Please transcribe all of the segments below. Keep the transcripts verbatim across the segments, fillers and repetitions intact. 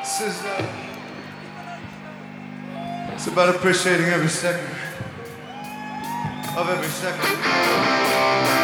This is, uh, it's about appreciating every second of every second.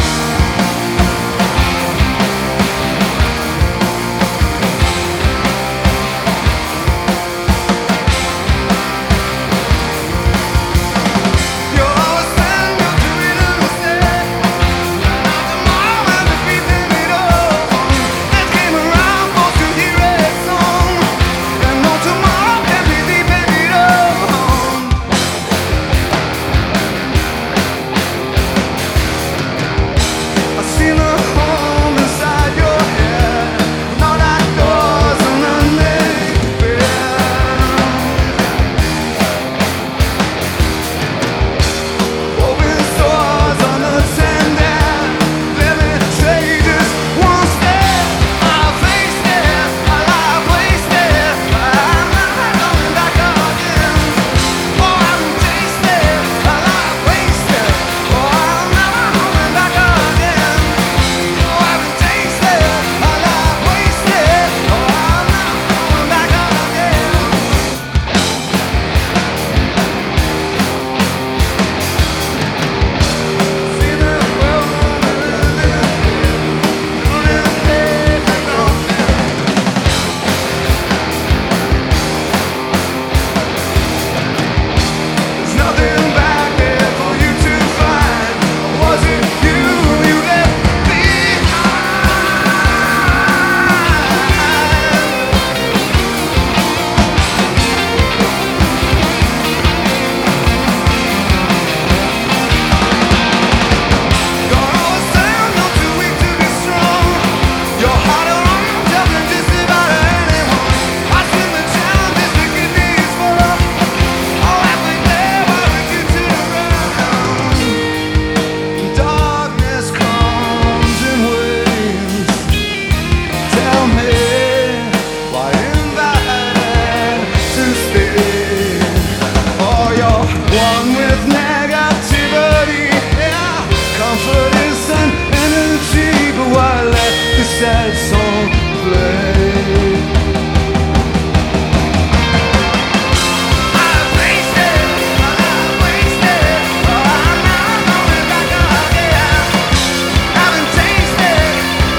Sad song play. I wasted, I wasted, oh, I'm not going back again. Haven't tasted,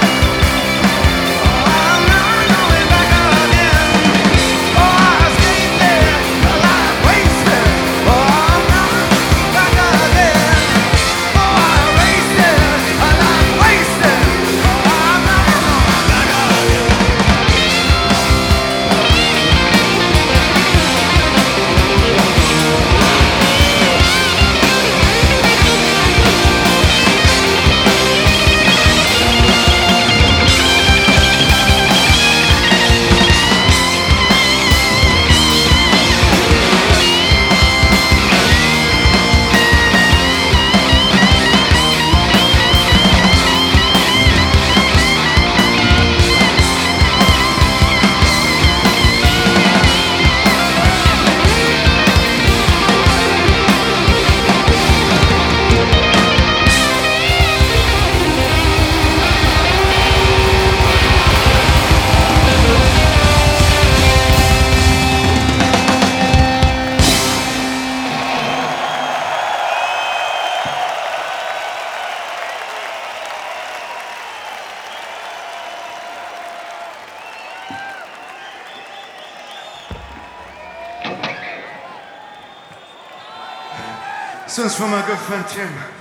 oh, I'm not going back again. Oh, I skated, I wasted, oh, I'm not back again. Oh, I wasted, I wasted, oh, I'm not. This one's for my good friend Tim.